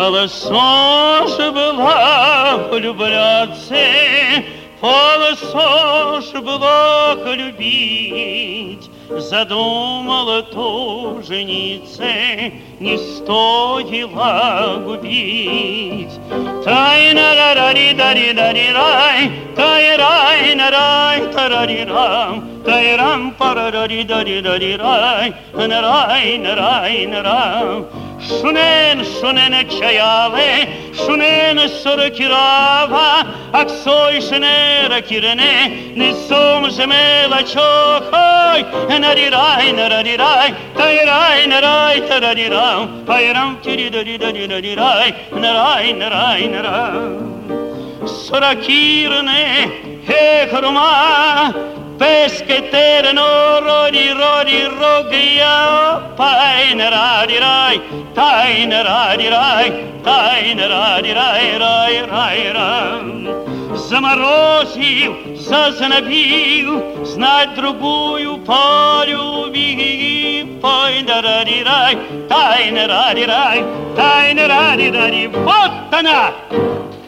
Полосо ж была влюбляться, полосо ж была любить. Задумала то жениться, не стоило губить. Тай-на-ра-ра-ри-да-ри-да-ри-рай, тай-рай-на-рай, та-ра-ри-рам, тай-рам, пара-ра-ри-да-ри-да-ри-рай, на-рай-на-рай-на-рам. Шунен, шунен чаяле, шунен сорокирава, аксой шенера кирене, не сом жемела чохой, на-ри-рай, на-ра-ри-рай, тай-рай, на-рай, та-ра-ри-рам, пай-рам, тири-да-ри-да-ри-да-ри-рай, на-рай, на-рай, на-рам. Сорокирне, хехрума, Pesketerno rodi rodi rogia paina radi rai taina radi rai taina radi rai rai rai rai. Заморозил, зазнобил, знать другую полюби. Пайна ради рай, тайна ради рай, тайна ради ради. Вот она!